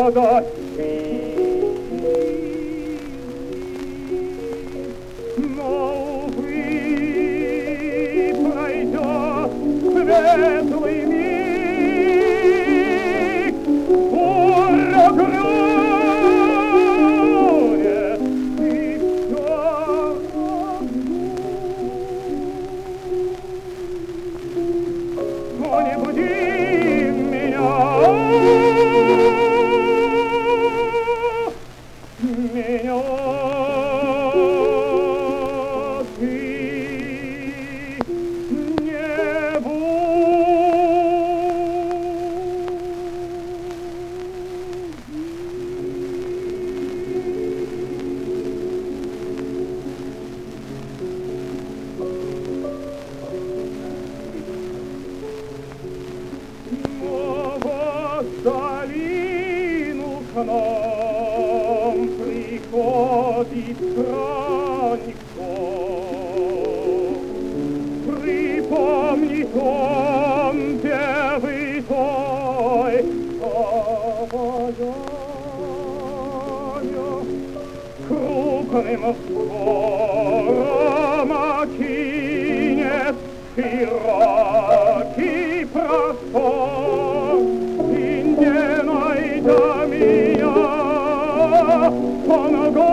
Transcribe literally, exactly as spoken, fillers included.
радости. Но, увы, пройдет светлый миг, буря грянет, и все равно. Не буди меня, меня ты не долину к нам приходит странник. Припомни том первый той обаяния, крупным взором окинет широкий простор. Не найдя меня, он